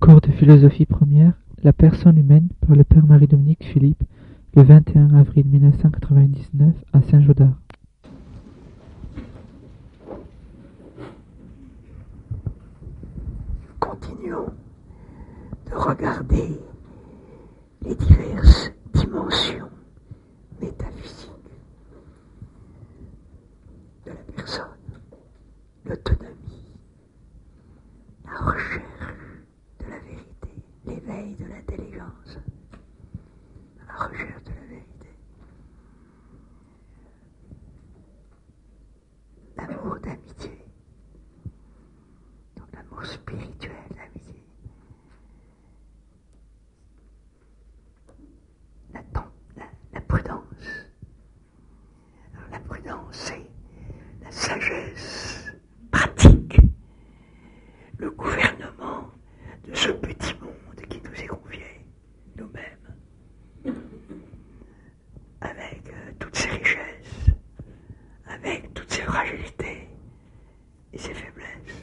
Cours de philosophie première, la personne humaine par le père Marie-Dominique Philippe, le 21 avril 1999 à Saint-Gaudard. Continuons de regarder les diverses dimensions métaphysiques de la personne, l'autonomie, la recherche de la vérité, l'éveil de l'intelligence, la recherche de la vérité, l'amour d'amitié, donc l'amour spirituel d'amitié, la prudence. Alors, la prudence, c'est la sagesse pratique, le gouvernement de ce petit monde qui nous est confié, nous-mêmes, avec toutes ses richesses, avec toutes ses fragilités et ses faiblesses.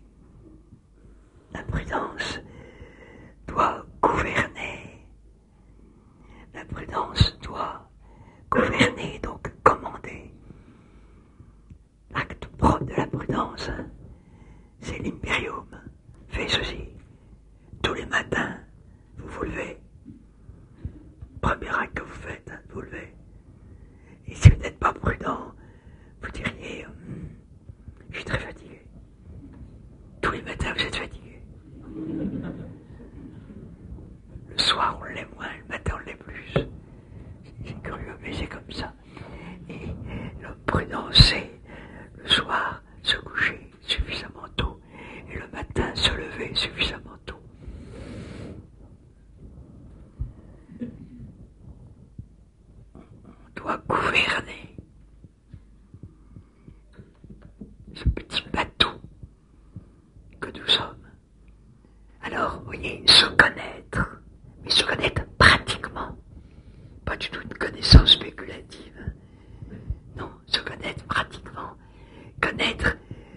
La prudence doit gouverner. La prudence doit gouverner, donc commander. L'acte propre de la prudence, c'est l'impérium. Fais ceci. Tous les matins, vous vous levez. Premier acte que vous faites, vous vous levez. Et si vous n'êtes pas prudent, vous diriez, je suis très fatigué. Tous les matins, vous êtes fatigué. Le soir, on l'est moins, le matin, on l'est plus. C'est curieux, mais c'est comme ça. Et l'homme prudent, c'est le soir se coucher suffisamment tôt et le matin se lever suffisamment tôt. On doit gouverner ce petit bateau que nous sommes. Alors, vous voyez, se connaître, mais se connaître pratiquement, pas du tout une connaissance spéculative. Non, se connaître pratiquement. Connaître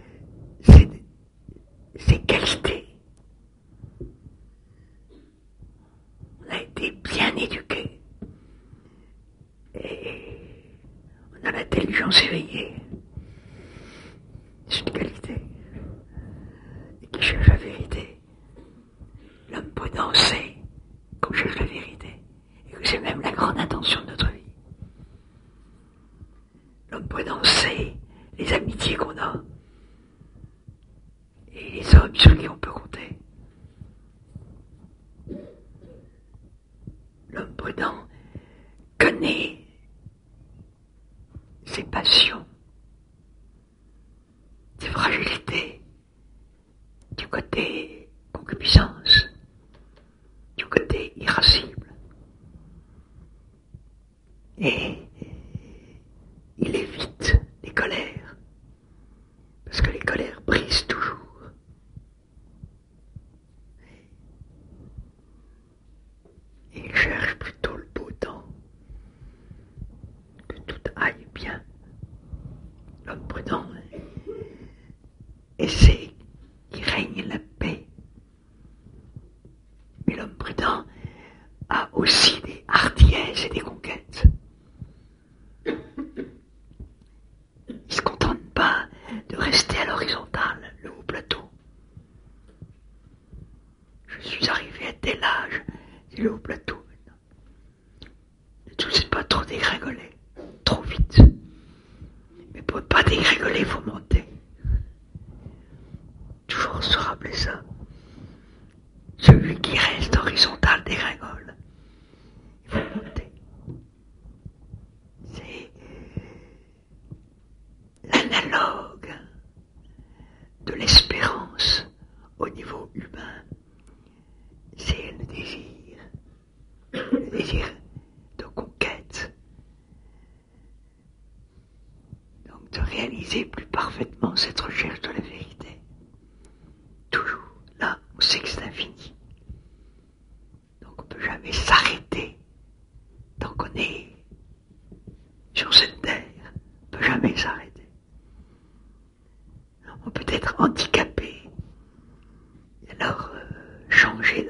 ses qualités. On a été bien éduqués. Et on a l'intelligence éveillée. C'est une qualité. Et qui cherche la vérité. L'homme prudent sait qu'on cherche la vérité. Et que c'est même la grande intention de notre vie. L'homme prudent sait les amitiés qu'on a. Et les hommes sur qui on peut compter. L'homme prudent connaît ses passions, ses fragilités, du côté concupiscence, du côté irascible. Et il évite les colères, parce que les colères brisent toujours. Et il cherche plutôt le beau temps, que tout aille bien. L'homme prudent essaie qu'il règne la paix. Mais l'homme prudent a aussi des hardiesses et des conquêtes. Il ne se contente pas de rester à l'horizontale, le haut plateau. Je suis arrivé à tel âge, c'est le haut plateau maintenant. Ne tout c'est pas trop dégringoler, trop vite. Mais pour ne pas dégringoler, il faut monter. Toujours se rappeler ça. Celui qui reste horizontal dégringole. Il faut monter. C'est l'analogue de l'espérance au niveau humain. C'est le désir de conquête. Donc de réaliser plus parfaitement cette recherche de la vérité. Toujours, là, on sait que c'est infini. Donc on ne peut jamais s'arrêter tant qu'on est sur cette terre. On ne peut jamais s'arrêter. On peut être handicapé. Et alors changer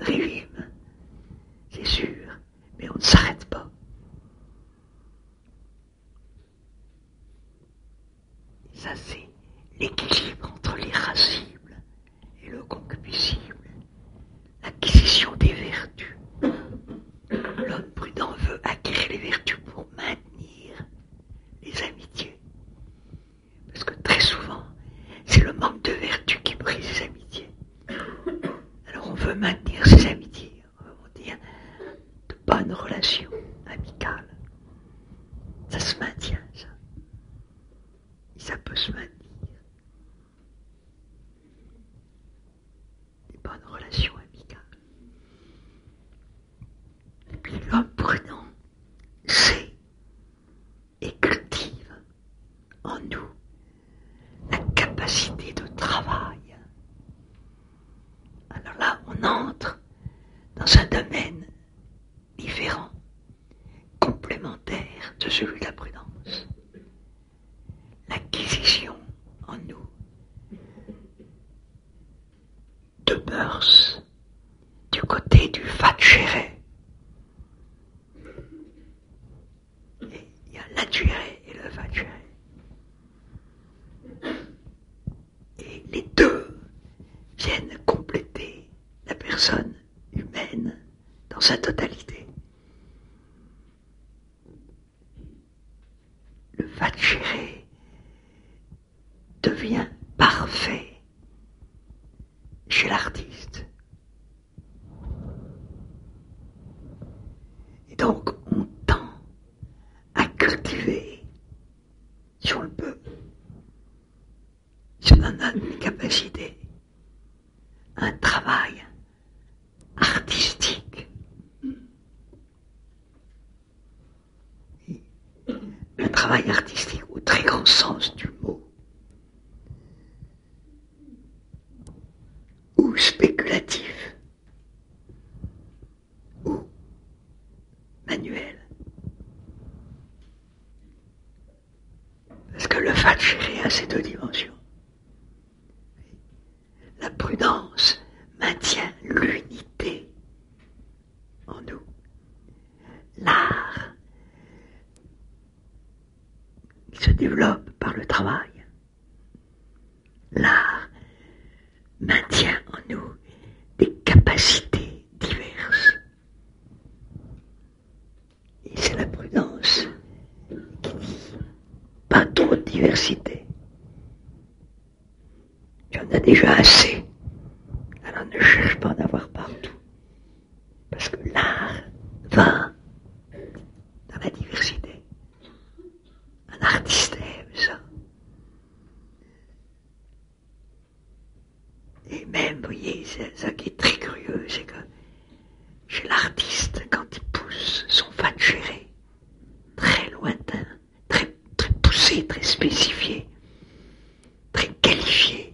veut maintenir ses amitiés, on veut dire de bonnes relations amicales. Ça se maintient, ça. Et ça peut se maintenir. Des bonnes relations amicales. Et puis l'homme prudent sait et cultive en nous la capacité de travail. Alors là, on entre dans un domaine différent, complémentaire de celui de la prudence. L'acquisition en nous de mœurs du côté du facere. Et il y a l'adjure et le facere. Et les deux viennent compléter la personne humaine dans sa totalité. Le facere devient parfait chez l'artiste. Et donc on tend à cultiver, si on le peut, si on en a les capacités, un travail artistique. Un travail artistique au très grand sens du mot. Ou spéculatif. Ou manuel. Parce que le facere a ces deux dimensions. La prudence maintient l'unité en nous. L'art qui se développe par le travail. L'art maintient en nous des capacités diverses. Et c'est la prudence qui dit pas trop de diversité. Il y en a déjà assez. Alors ne cherche pas d'en avoir partout. Parce que l'art va dans la diversité. Un artiste aime ça. Et même, vous voyez, c'est ça qui est très curieux, c'est que chez l'artiste, quand il pousse son facere très lointain, très, très poussé, très spécifié, très qualifié,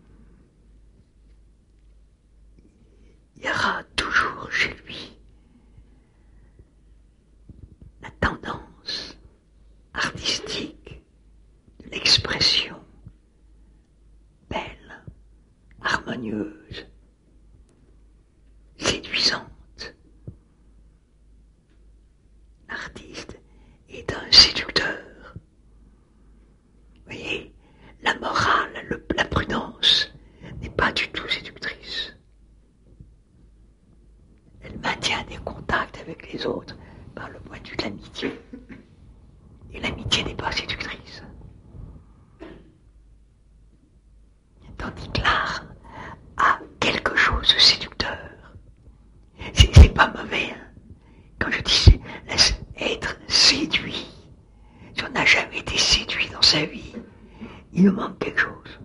il y aura toujours chez lui la tendance artistique de l'expression belle, harmonieuse, séduisante. L'artiste est un séducteur. Vous voyez, la morale, la prudence n'est pas du tout séductrice. Elle maintient des contacts avec les autres par le point de vue de l'amitié. Et l'amitié n'est pas séductrice. Tandis que l'art a quelque chose de séducteur. C'est pas mauvais, hein. Quand je dis laisse être séduit, si on n'a jamais été séduit dans sa vie, il nous manque quelque chose.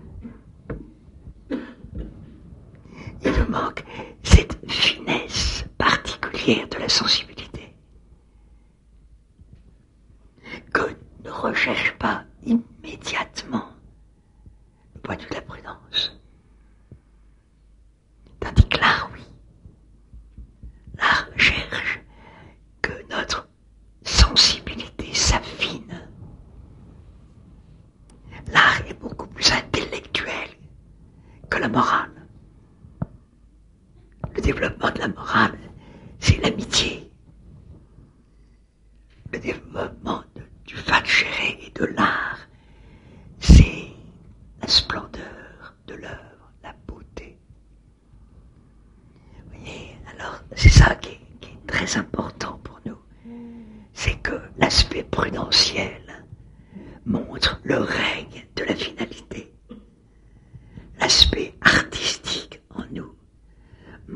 Il nous manque cette finesse particulière de la sensibilité que ne recherche pas immédiatement le point de vue de la prudence. Tandis que l'art, oui. L'art cherche que notre sensibilité s'affine. L'art est beaucoup plus intellectuel que la morale. Le développement de la morale, c'est l'amitié. Le développement du facere et de l'art, c'est la splendeur de l'œuvre, la beauté. Vous voyez, alors c'est ça qui est très important pour nous. C'est que l'aspect prudentiel montre le règne de la finalité. L'aspect artistique en nous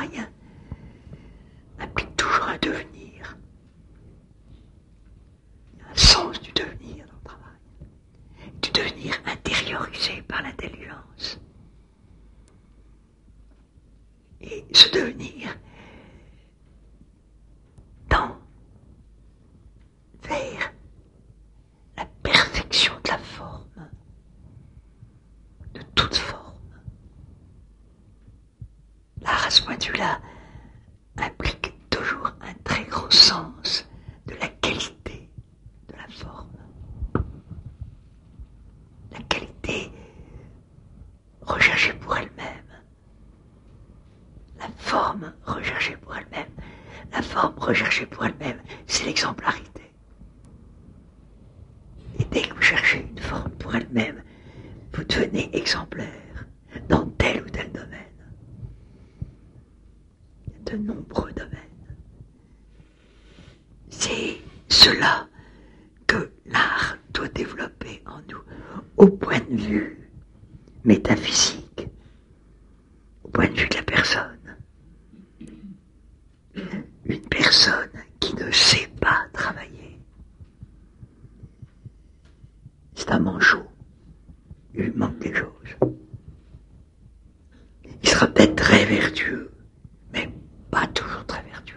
travail implique toujours un devenir, un sens du devenir dans le travail, du devenir intériorisé par l'intelligence. Et ce devenir tend vers la perfection de la forme, de toute forme. L'art, à ce point de vue-là, implique toujours un très grand sens de la qualité de la forme. La qualité recherchée pour elle-même. La forme recherchée pour elle-même. La forme recherchée pour elle-même, c'est l'exemplarité. Et dès que vous cherchez une forme pour elle-même, vous devenez exemplaire dans tel ou tel domaine. Il y a de nombreux domaines. C'est cela que l'art doit développer en nous, au point de vue métaphysique, au point de vue de la personne. Une personne qui ne sait pas travailler, c'est un manchot. Il lui manque des choses. Il sera peut-être très vertueux, mais pas toujours très vertueux.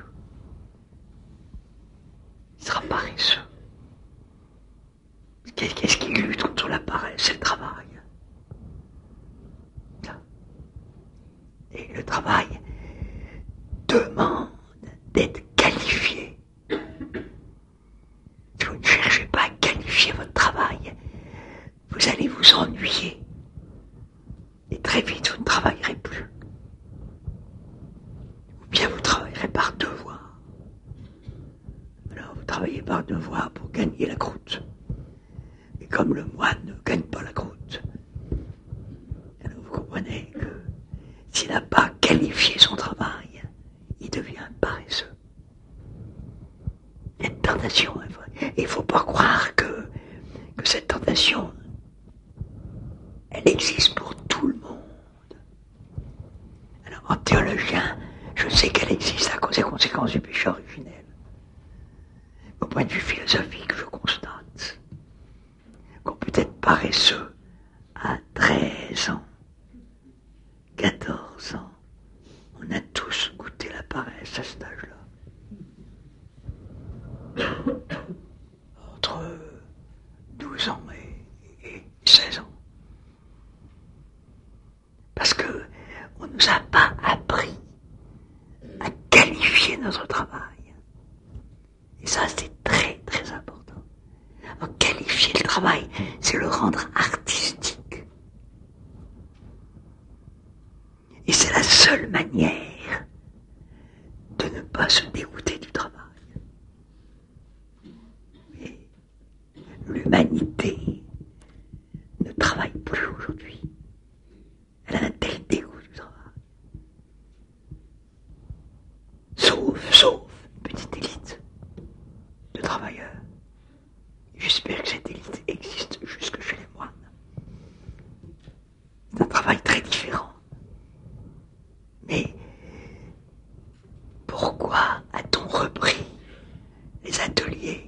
Il sera paresseux. Qu'est-ce qui lutte contre la paresse? C'est le travail. Et le travail demande d'être qualifié. Si vous ne cherchez pas à qualifier votre travail, vous allez vous ennuyer. Et très vite, vous ne travaillerez plus. Ou bien vous travaillerez par devoir. Alors, vous travaillez par devoir pour gagner la croûte. Et comme le moine ne gagne pas la croûte, alors vous comprenez que s'il n'a pas qualifié son travail, il devient paresseux. Il y a une tentation. Et il ne faut pas croire que cette tentation, elle existe pour tout le monde. Alors, en théologien, je sais qu'elle existe à cause des conséquences du péché originel. Au point de vue philosophique, je constate qu'on peut être paresseux à 13 ans, 14 ans. On a tous goûté la paresse à cet âge-là. Entre 12 ans et 16 ans. Parce que on ne nous a pas appris à qualifier notre travail. Et ça, c'est très, très important. Alors, qualifier le travail, c'est le rendre artistique. Et c'est la seule manière de ne pas se dégoûter du travail. Et l'humanité ne travaille plus aujourd'hui. Elle a un tel dégoût du travail. Sauf une petite élite de travailleurs. J'espère que cette élite existe jusque chez les moines. C'est un travail très différent. Mais pourquoi a-t-on repris les ateliers?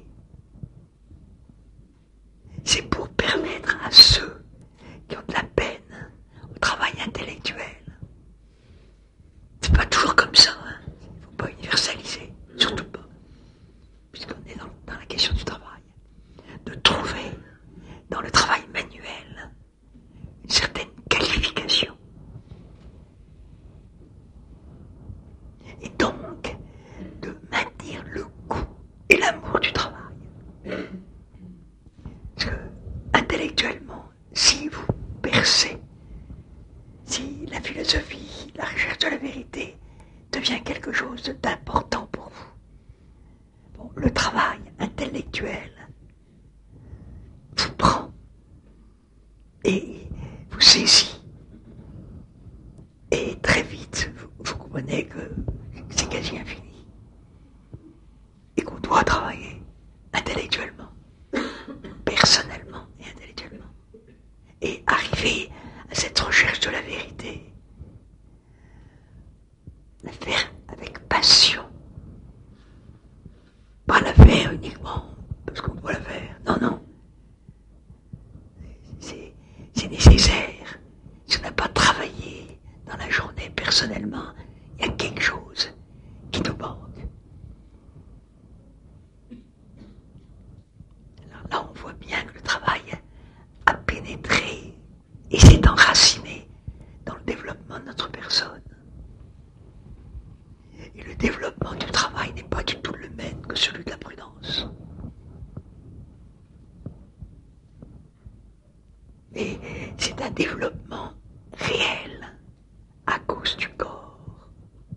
C'est pour permettre à ceux qui ont de la peine au travail intellectuel. C'est pas toujours comme ça, hein. Il ne faut pas universaliser, surtout pas, puisqu'on est dans la question du travail. De trouver dans le travail manuel une certaine qualification. Et donc, de maintenir le goût et l'amour du travail. Parce que, intellectuellement, si vous percez, si la philosophie, la recherche de la vérité devient quelque chose d'important pour vous, bon, le travail intellectuel vous prend et vous saisit. Et très vite, vous comprenez que c'est quasi infini. Et qu'on doit travailler intellectuellement, personnellement et intellectuellement. Et arriver à cette recherche de la vérité. La la journée, personnellement, il y a quelque chose qui nous manque. Alors là, on voit bien que le travail a pénétré et s'est enraciné dans le développement de notre personne. Et le développement du travail n'est pas du tout le même que celui de la prudence. Et c'est un développement réel à cause du corps.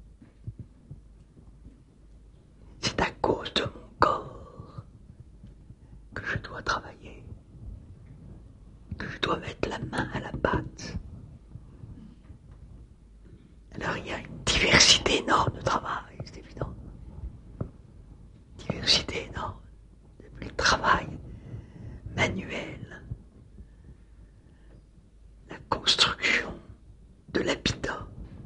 C'est à cause de mon corps que je dois travailler, que je dois mettre la main à la pâte. Alors il y a une diversité énorme de travail, c'est évident. Diversité énorme. Le travail manuel, la construction de l'habitat,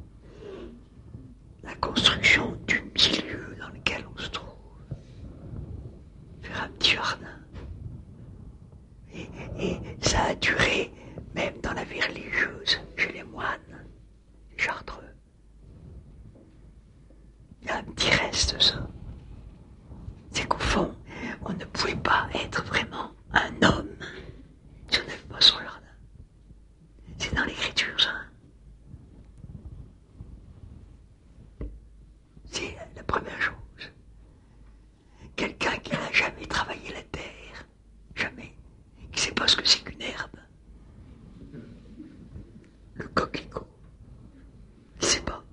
la construction du milieu dans lequel on se trouve, faire un petit jardin. Et ça a duré même dans la vie religieuse, chez les moines, les chartreux. Il y a un petit reste de ça. C'est qu'au fond, on ne pouvait pas être vraiment un homme si on n'avait pas son jardin. C'est dans l'écriture, ça. C'est la première chose. Quelqu'un qui n'a jamais travaillé la terre, jamais, qui ne sait pas ce que c'est qu'une herbe, le coquelicot, il ne sait pas.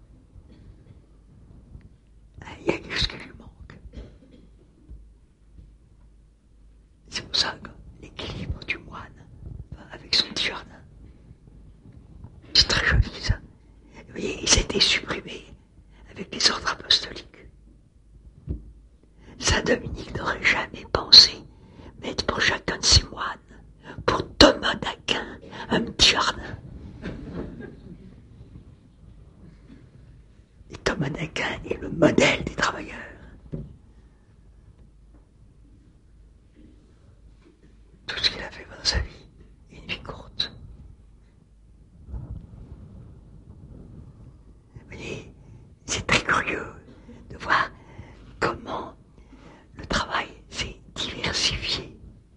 Il y a quelque chose qui lui manque. C'est pour ça que l'équilibre du moine avec son petit jardin, c'est très joli ça. Vous voyez, il s'était supprimé avec les ordres apostoliques. Saint Dominique n'aurait jamais pensé mettre pour chacun de ses moines, pour Thomas d'Aquin, un petit jardin. Et Thomas d'Aquin est le modèle des travailleurs. Tout ce qu'il a fait dans sa vie, une vie courte. Vous voyez, c'est très curieux de voir comment le travail s'est diversifié.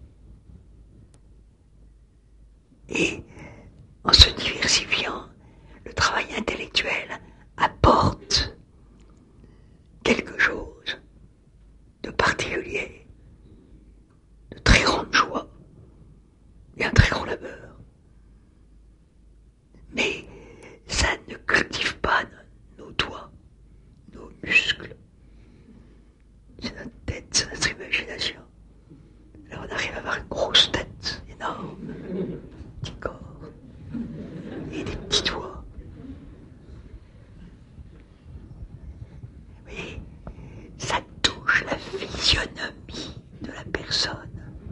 Et en se diversifiant, le travail intellectuel apporte quelque chose de particulier, de très grande joie et un très grand labeur. Mais ça ne cultive pas nos doigts, nos muscles. C'est notre tête, c'est notre imagination. Alors on arrive à avoir une grosse tête énorme, un petit corps et des petits doigts. Mais ça touche la physionomie de la personne.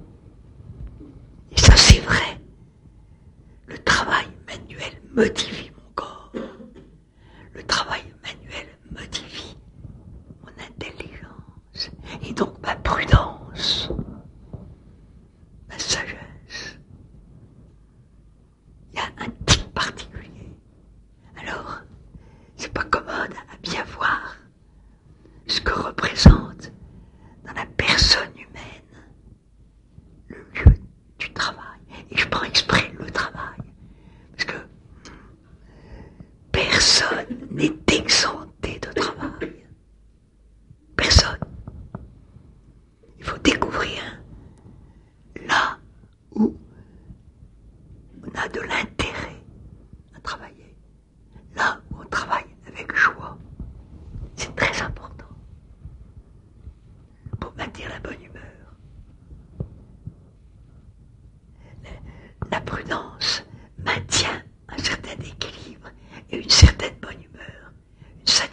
Et ça c'est vrai. Le travail manuel modifie mon corps. Le travail manuel modifie mon intelligence. Et donc ma prudence, ma sagesse. Il y a un type particulier. Alors, c'est pas commode à bien voir ce que représente dans la personne humaine le lieu du travail. Et je prends exprès le travail, parce que personne n'est exempté de travail. Personne. Il faut découvrir là où on a de l'intérêt à travailler, là où on travaille avec joie. C'est très important pour maintenir la bonne humeur. La prudence maintient un certain équilibre et une certaine bonne humeur, une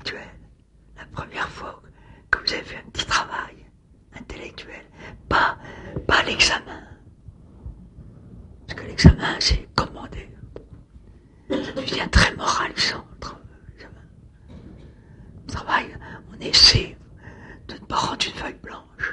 intellectuel, la première fois que vous avez fait un petit travail intellectuel, pas l'examen. Parce que l'examen, c'est commandé. Ça devient très moralisant, l'examen. Le travail, on essaie de ne pas rendre une feuille blanche.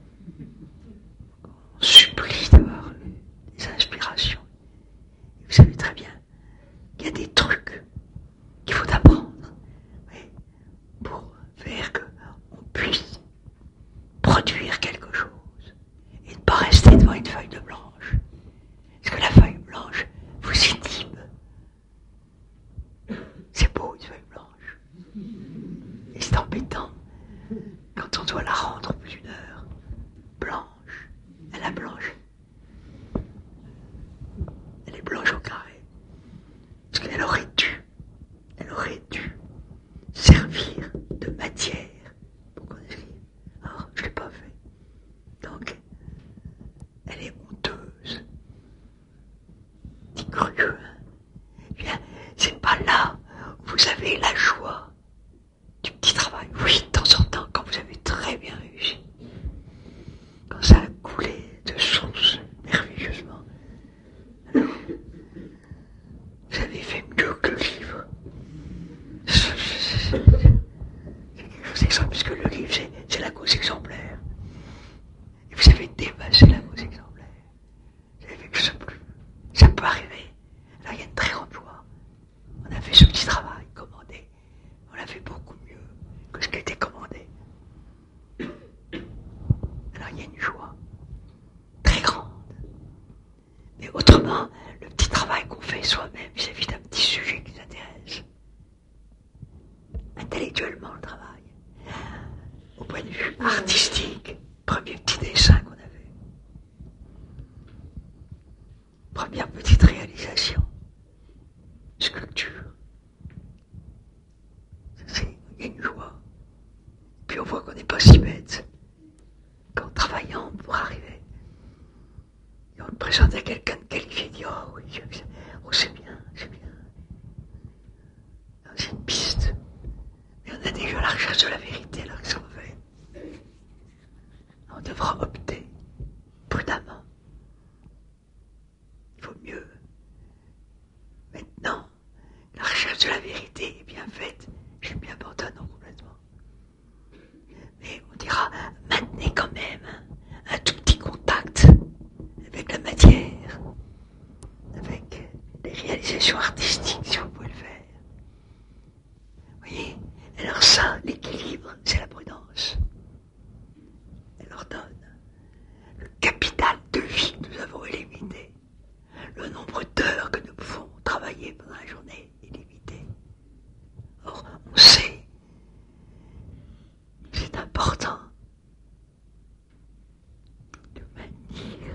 On supplie d'avoir des inspirations. Et vous savez très bien qu'il y a des trucs qu'il faut apprendre, oui, pour faire qu'on puisse produire quelque chose et ne pas rester devant une feuille de blanche. Parce que la feuille blanche vous inhibe. C'est beau une feuille blanche. Et c'est embêtant quand on doit la rendre plus d'une heure blanche. Elle est blanche. Elle est blanche au carré. Parce qu'elle aurait dû servir de matière pour qu'on écrive. Alors, je ne l'ai pas fait. Donc, elle est honteuse. Dit cru. Eh bien, c'est pas là où vous avez la joie du petit travail. Oui, de temps en temps, quand vous avez très bien réussi. Quand ça a coulé de source merveilleusement. Alors, vous avez fait mieux que le livre. C'est quelque chose d'exemplaire, puisque le livre, c'est la cause exemplaire. Et vous avez dépassé la cause exemplaire. Vous avez fait que ça peut arriver. Alors, il y a une très grande joie. On a fait ce petit travail commandé. On l'a fait beaucoup mieux que ce qui était commandé. Alors, il y a une joie très grande. Mais autrement, le petit travail qu'on fait soi-même vis-à-vis d'un petit sujet qui nous intéresse, intellectuellement le travail, au point de vue artistique, premier petit dessin qu'on a fait, première petite réalisation, sculpture, il y a une joie. Puis on voit qu'on n'est pas si bête qu'en travaillant pour arriver. Et on le présente à quelqu'un de qualifié, il dit oh oui, c'est bien, c'est bien. C'est une piste. Mais on a déjà la recherche de la vérité, alors qu'est-ce qu'on fait? On devra opter prudemment. Il vaut mieux. Maintenant, la recherche de la vérité est bien faite. Je suis bien abandonnant complètement. Mais on dira, maintenez quand même un tout petit contact avec la matière, avec les réalisations artistiques, si vous pouvez le faire. Vous voyez? Alors ça, l'équilibre, c'est la prudence. Elle leur donne le capital de vie que nous avons est limité. Le nombre d'heures que nous pouvons travailler pendant la journée est limité. Or, on sait que c'est important de maintenir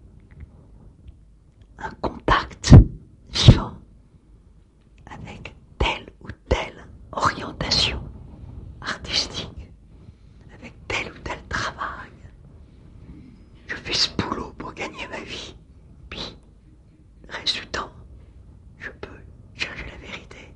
un contact vivant avec telle ou telle orientation artistique, avec tel ou tel travail. Je fais ce boulot pour gagner ma vie, puis le reste du temps, je peux chercher la vérité.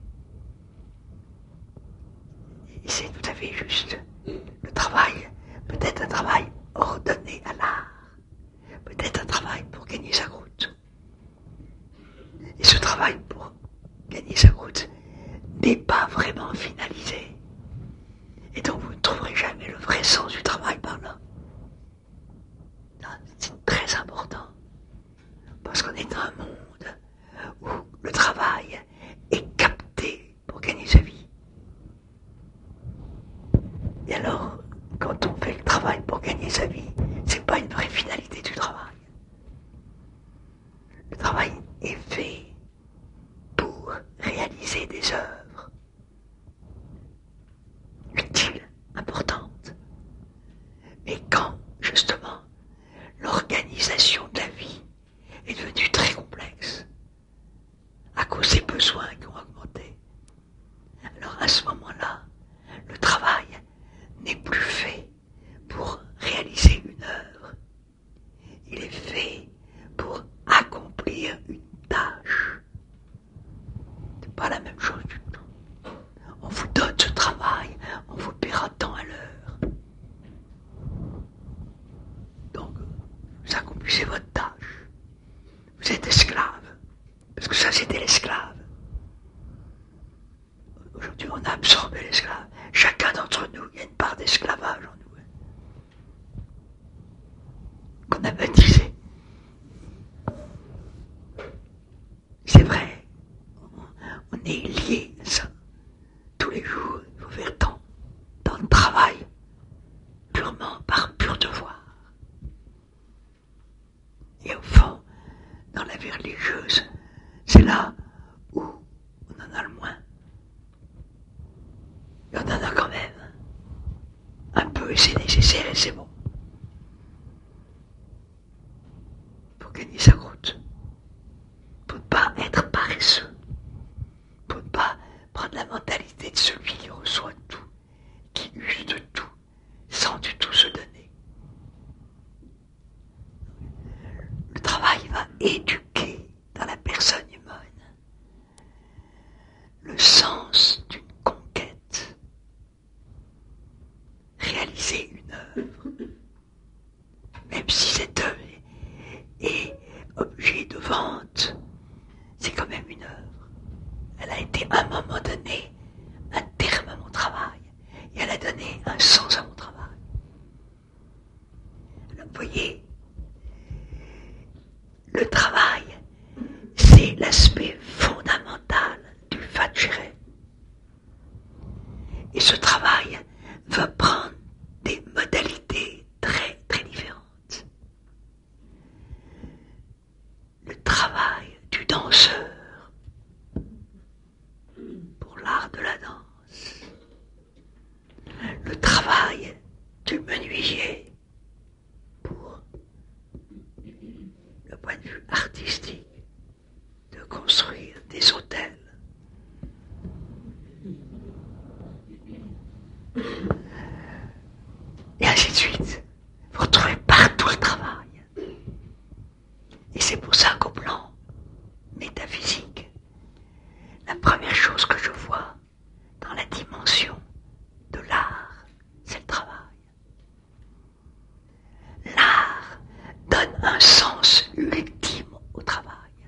Et c'est tout à fait juste. Le travail peut être un travail ordonné à l'art, peut-être un travail pour gagner sa croûte. Et ce travail pour gagner sa croûte n'est pas vraiment finalisé. Et donc vous ne trouverez jamais le vrai sens du travail par là. C'est très important. Parce qu'on est dans un monde où le travail est capté pour gagner sa vie. Et alors, quand on fait le travail pour gagner sa vie, c'est pas une vraie finalité du travail. Le travail est fait pour réaliser des œuvres utiles, importantes. Mais quand, justement, l'organisation de la vie est devenue très complexe, à cause des besoins qui ont augmenté, alors à ce moment-là, le travail n'est plus fait pour réaliser une œuvre. Il est de l'esclave. Chacun d'entre nous, il y a une part d'esclavage en nous. Qu'on a baptisé. C'est vrai. On est lié à ça. Tous les jours, il faut faire tant de travail. Purement par pur devoir. Et au fond, dans la vie religieuse, c'est là où on en a le moins. Et on en a quand même. Un peu, et c'est nécessaire et c'est bon. Pour gagner sa croûte. Pour ne pas être paresseux. Pour ne pas prendre la mentalité de celui qui reçoit tout, qui use de tout, sans du tout se donner. Le travail va éduquer dans la personne humaine le sens d'une conquête, réaliser une œuvre, même si cette œuvre est objet de vente, c'est quand même une œuvre. Elle a été à un moment donné un terme à mon travail, et elle a donné un sens à mon travail. Alors, vous voyez, le travail, c'est l'aspect fondamental du Vajre. Et ce travail va prendre des modalités très très différentes. Le travail du danseur pour l'art de la danse. Le travail du menuisier pour le point de vue artistique de construire des hôtels. Et ainsi de suite. Vous retrouvez partout le travail. Et c'est pour ça qu'au plan métaphysique, la première chose que je vois dans la dimension de l'art, c'est le travail. L'art donne un sens ultime au travail.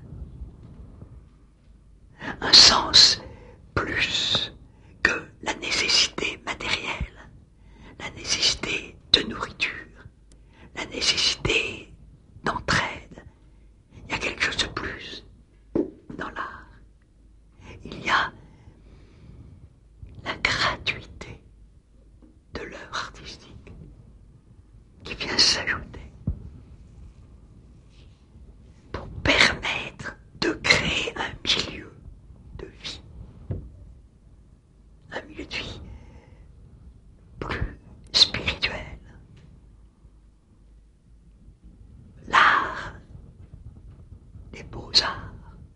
Un sens plus que la nécessité matérielle, la nécessité de nourriture, la nécessité d'entraide. Il y a quelque chose de plus dans l'art. Il y a la gratuité de l'œuvre artistique qui vient s'ajouter pour permettre de créer un milieu de vie. Un milieu de vie plus spirituel. L'art des beaux-arts.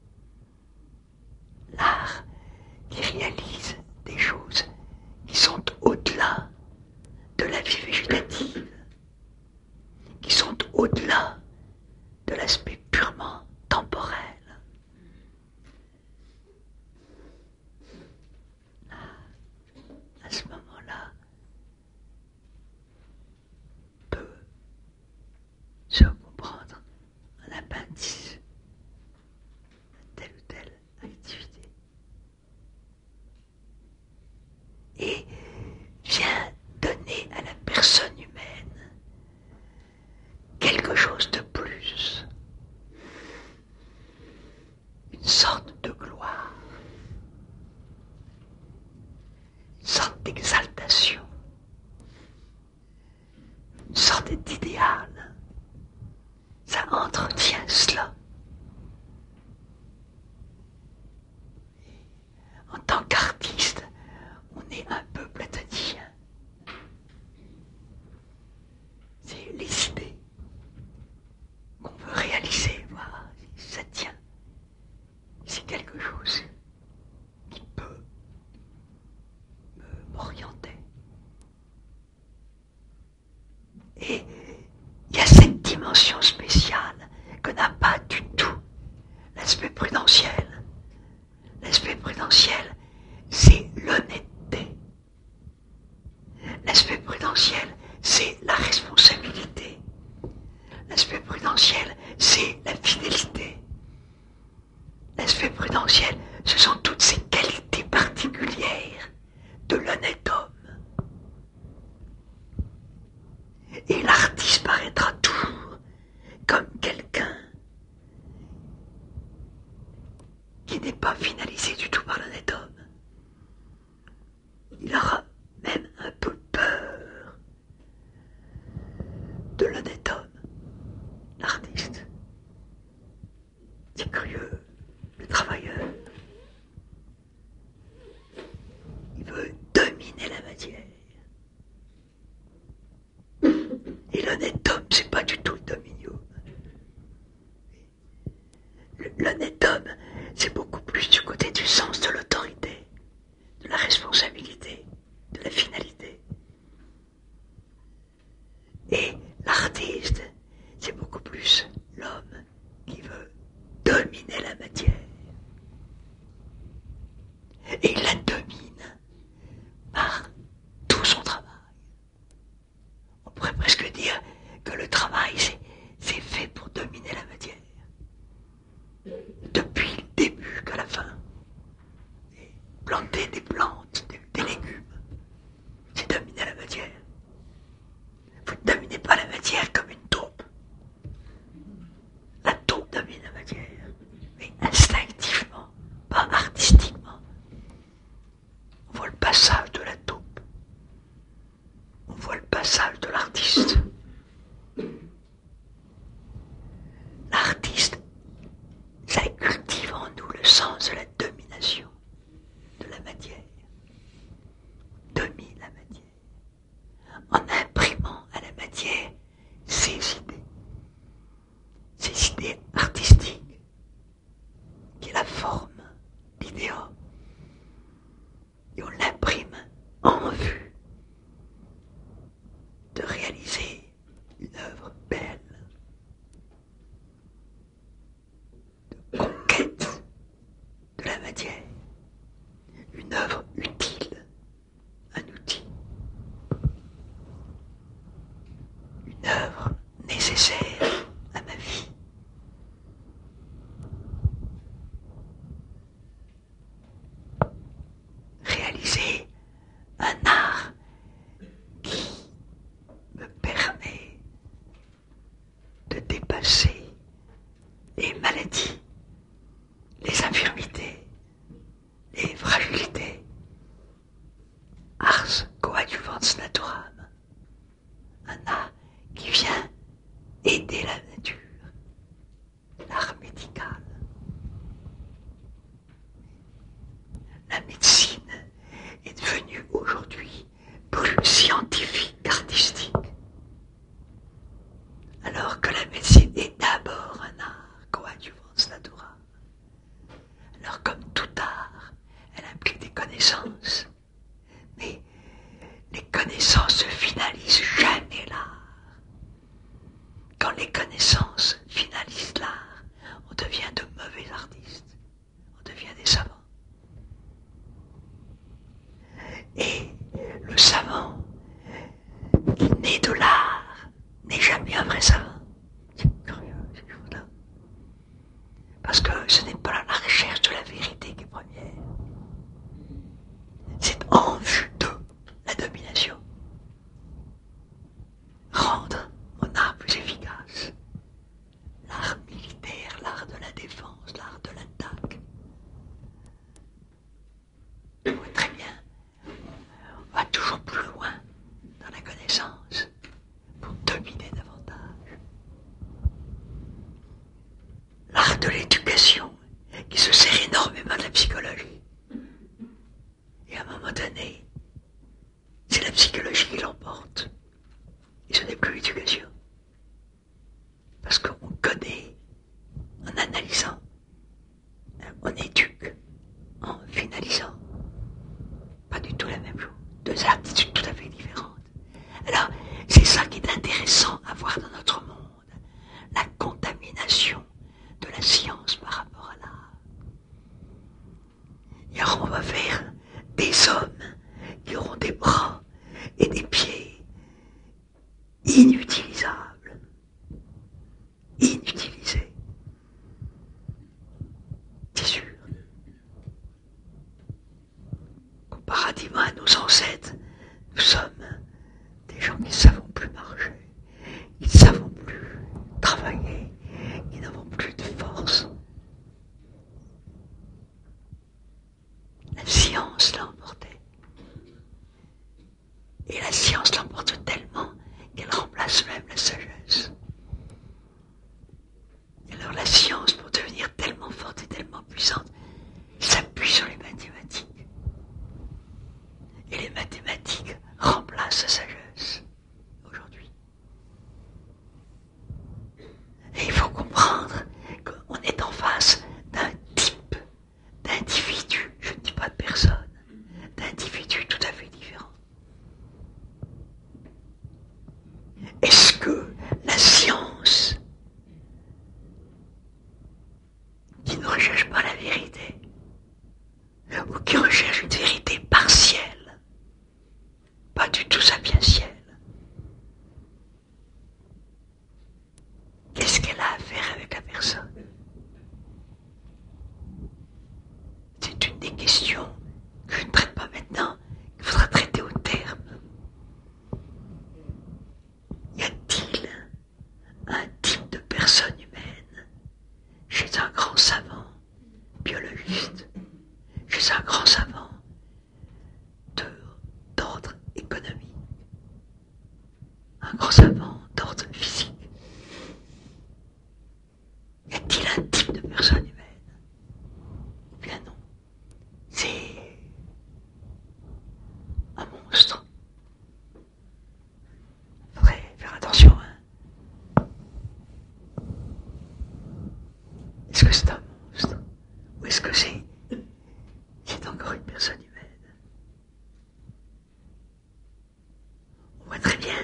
L'art qui réalise des choses qui sont au-delà de la vie végétative, qui sont au-delà de l'aspect purement temporel. À ce moment-là, peut se comprendre un appendice de telle ou telle activité. Et vient donner à la personne humaine quelque chose de plus, une sorte de gloire, une sorte d'exaltation, une sorte d'idéal. Ça entretient cela. En tant qu'artiste, on est un peu platonicien. C'est les idées qu'on veut réaliser, voir si ça tient. C'est quelque chose qui peut m'orienter. Et il y a cette dimension spéciale que n'a pas du tout l'aspect prudentiel. L'aspect prudentiel, c'est l'honnêteté. L'aspect prudentiel, c'est la responsabilité. L'aspect prudentiel, c'est la fidélité. L'aspect prudentiel, ce sont toutes ces qualités particulières de l'honnête homme. Et l'artiste paraîtra toujours comme quelqu'un qui n'est pas finalisé du tout par l'honnête homme. Il aura même un peu peur de l'honnête homme, l'artiste. C'est curieux, le travailleur. Il veut dominer la matière. Et l'honnête homme, c'est pas du tout le dominium. L'honnête homme, c'est beaucoup plus du côté du sens de l'autorité, de la responsabilité, de la finalité. Et l'artiste, c'est beaucoup plus l'homme qui veut dominer la matière. Et il la domine par tout son travail. On pourrait presque dire que le travail, c'est fait pour dominer la matière. Depuis le début qu'à la fin. Et planter des plantes, des légumes, c'est dominer la matière. Vous ne dominez pas la matière comme une taupe. La taupe domine la matière, mais instinctivement, pas artistiquement. On voit le passage de la taupe. On voit le passage de l'artiste. L'artiste, ça cultive en nous le sens de la domination de la matière. Domine la matière. En imprimant à la matière ses idées artistiques, qui est la forme, l'idéal. Et on l'imprime en vue de réaliser une œuvre belle, de conquête de la matière, une œuvre utile, un outil, une œuvre nécessaire à ma vie. Réaliser un art qui me permet de dépasser les maladies, les infirmités, les fragilités. Ars coadjuvans naturam, un art qui vient aider la nature, l'art médical. La médecine est devenue aujourd'hui plus scientifique qu'artistique. Alors que la médecine est d'abord un art coadjuvans naturam. Alors comme tout art, elle implique des connaissances. Mais les connaissances ne finalisent jamais l'art. Quand les connaissances finalisent l'art, on devient de mauvais artistes. On devient des savants. Et le savant qui naît de l'art n'est jamais un vrai savant. C'est curieux, ces choses-là. Parce que ce n'est pas la recherche de la vérité qui est première. C'est en vue de la domination. Rendre mon art plus efficace. L'art militaire, l'art de la défense, l'art de l'attaque. Je vois très bien. On va toujours plus loin dans la connaissance pour dominer davantage. L'art de l'éducation qui se sert énormément de la psychologie. Et à un moment donné, c'est la psychologie qui l'emporte. Et ce n'est plus l'éducation. Parce qu'on connaît en analysant. On éduque en finalisant. Pas du tout la même chose. Deux attitudes tout à fait différentes. Alors, c'est ça qui est intéressant à voir dans notre monde. La contamination de la science par rapport à l'art. Et alors on va vers des hommes qui auront des bras et des pieds inutilisables, inutilisés. C'est sûr. Comparativement à nos ancêtres, Nous sommes des gens qui ne savons plus marcher, qui ne savons plus travailler, qui n'avons plus de force. La science l'a emporté. Et la science l'emporte tellement qu'elle remplace même la sagesse. Et alors la science, pour devenir tellement forte et tellement puissante, s'appuie sur les mathématiques. Et les mathématiques remplacent la sagesse aujourd'hui. Et il faut comprendre qu'on est en face d'un type d'individu, je ne dis pas de personne, d'individu tout à fait différent. Est-ce que la science, qui ne recherche pas la vérité, ou qui recherche une vérité partielle, pas du tout sapientielle, qu'est-ce qu'elle a à faire avec la personne? C'est une des questions que je ne traite pas maintenant, qu'il faudra traiter au terme. Y a-t-il un type de personne humaine chez un grand savant biologiste, chez un grand savant d'ordre économique, un grand savant d'ordre physique? Y a-t-il un type de personne humaine? Eh bien non. C'est un monstre. Faudrait faire attention, hein. Est-ce que c'est un monstre? Ou est-ce que c'est encore une personne humaine? On voit très bien,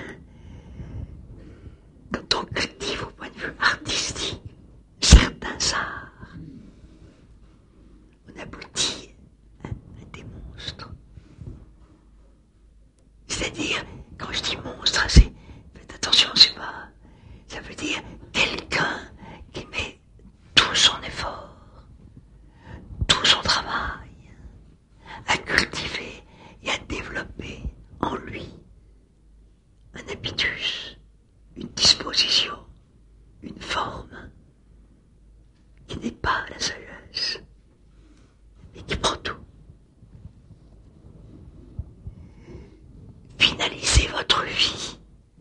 quand on cultive au point de vue artistique certains arts, on aboutit à des monstres. C'est-à-dire, quand je dis monstre, faites attention, c'est pas, ça veut dire quelqu'un qui met tout son effort, tout son travail à cultiver et à développer en lui un habitus, une disposition, une forme qui n'est pas la sagesse, mais qui prend tout. Finalisez votre vie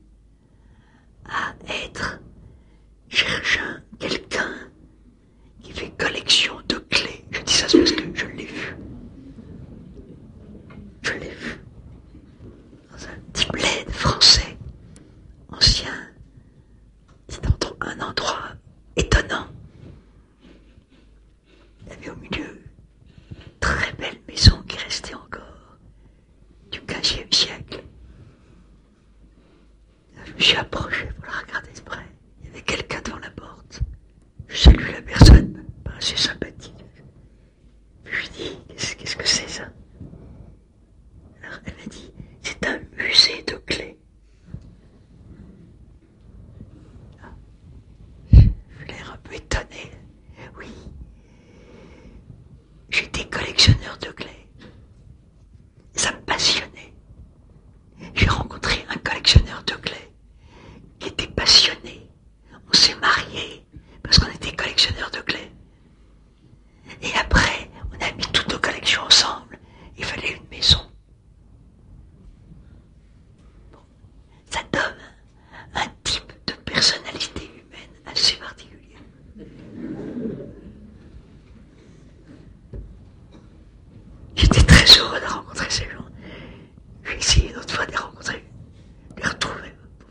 à être cherchant quelqu'un qui fait collection de clés. Je dis ça parce que je l'ai vu. Je l'ai vu dans un petit bled français, ancien. C'est un endroit étonnant. Il y avait au milieu une très belle maison qui restait encore du XVe siècle. Je me suis approché pour la regarder de près. Il y avait quelqu'un devant la porte. Je salue la personne, assez sympathique. Je lui dis, qu'est-ce que c'est ça? Alors elle m'a dit, c'est un musée de clés. J'ai l'air un peu étonné. Oui, j'étais collectionneur de clés. Ça me passionnait. J'ai rencontré un collectionneur de clés qui était passionné. On s'est mariés parce qu'on était collectionneurs de clés. Et après, on a mis toutes nos collections ensemble. Il fallait une maison. Bon, ça donne un type de personnalité humaine assez particulier. J'étais très heureux de rencontrer ces gens. J'ai essayé d'autres fois de les rencontrer, de les retrouver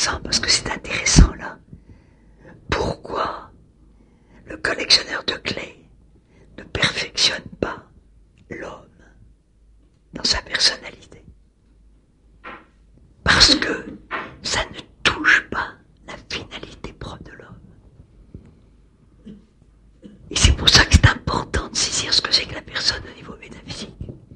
intéressant, parce que c'est intéressant là. Pourquoi le collectionneur de clés ne perfectionne pas l'homme dans sa personnalité? Parce que ça ne touche pas la finalité propre de l'homme. Et c'est pour ça que c'est important de saisir ce que c'est que la personne au niveau métaphysique.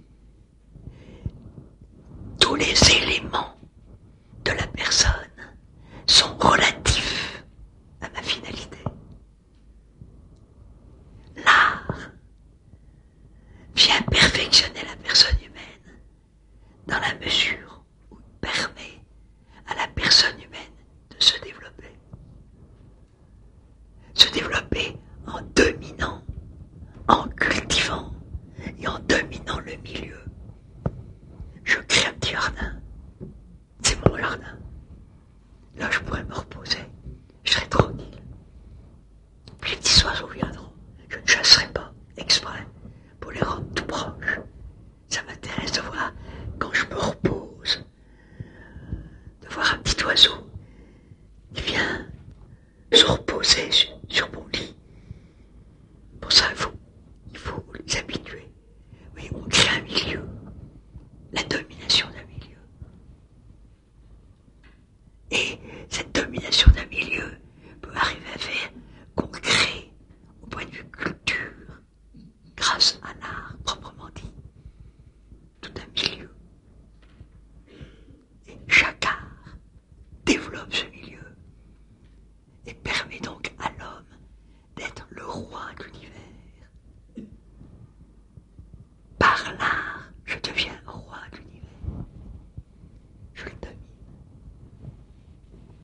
Tous les éléments de la personne sont relatifs à ma finalité. L'art vient perfectionner la personne humaine dans la mesure où il permet à la personne humaine de se développer. Se développer en dominant, en cultivant et en dominant le milieu. Je crée un petit jardin.